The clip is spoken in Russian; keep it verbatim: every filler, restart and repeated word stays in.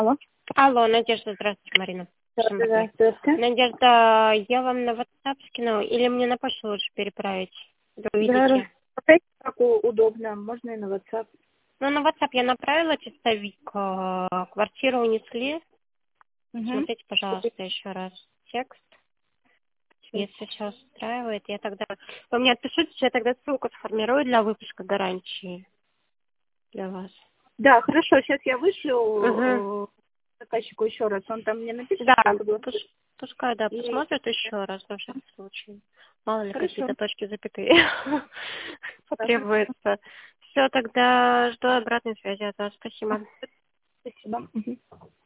Алло. Алло, Надежда, здравствуйте, Марина. Здравствуйте. Здравствуйте. Надежда, я вам на WhatsApp скинула, или мне на почту лучше переправить? Вы увидите. Опять как у- удобно, можно и на WhatsApp. Ну, на WhatsApp я направила тестовик, э, квартиру унесли. Угу. Смотрите, пожалуйста, еще раз текст. Если все устраивает, я тогда... Вы мне отпишите, я тогда ссылку сформирую для выпуска гарантии для вас. Да, хорошо, сейчас я вышлю Угу. э, заказчику еще раз, он там мне напишет. Да, что согласен. пуш- пускай, да, И- посмотрят еще раз, на всякий случай. Мало ли, Хорошо. какие-то точки запятые потребуется. Все, тогда жду обратной связи от вас. Спасибо. Спасибо. Мгм.